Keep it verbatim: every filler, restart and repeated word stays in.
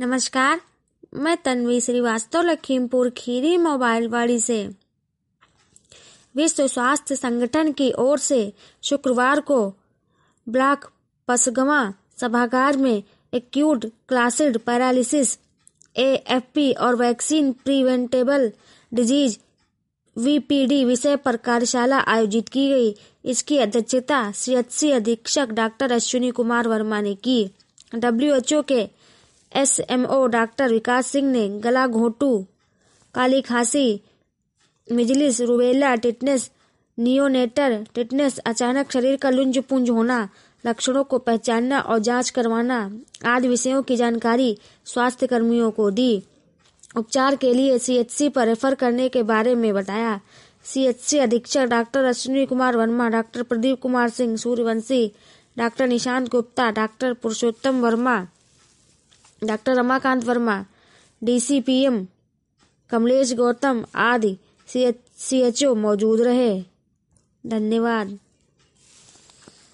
नमस्कार, मैं तन्वी श्रीवास्तव लखीमपुर खीरी मोबाइल वाड़ी से। विश्व स्वास्थ्य संगठन की ओर से शुक्रवार को ब्लॉक पसगवा सभागार में acute flaccid paralysis A F P और vaccine preventable disease V P D विषय पर कार्यशाला आयोजित की गई। इसकी अध्यक्षता सी एच सी अधीक्षक डॉक्टर अश्विनी कुमार वर्मा ने की। डब्ल्यू एच ओ के S M O doctor Vikas Singh ने गला घोंटू, काली खांसी, measles, rubella, tetanus, neonatal tetanus, अचानक शरीर का लुंज पुंज होना, लक्षणों को पहचानना और जांच करवाना आदि विषयों की जानकारी स्वास्थ्य कर्मियों को दी। उपचार के लिए सी एच सी पर रेफर करने के बारे में बताया। सी एच सी अधीक्षक doctor Ashwini Kumar Verma, doctor Pradeep Kumar Singh Suryavanshi, doctor Nishant Gupta, doctor Purushottam Verma, doctor Ramakant Verma, D C P M Kamlesh Gautam आदि सी एच ओ मौजूद रहे। धन्यवाद।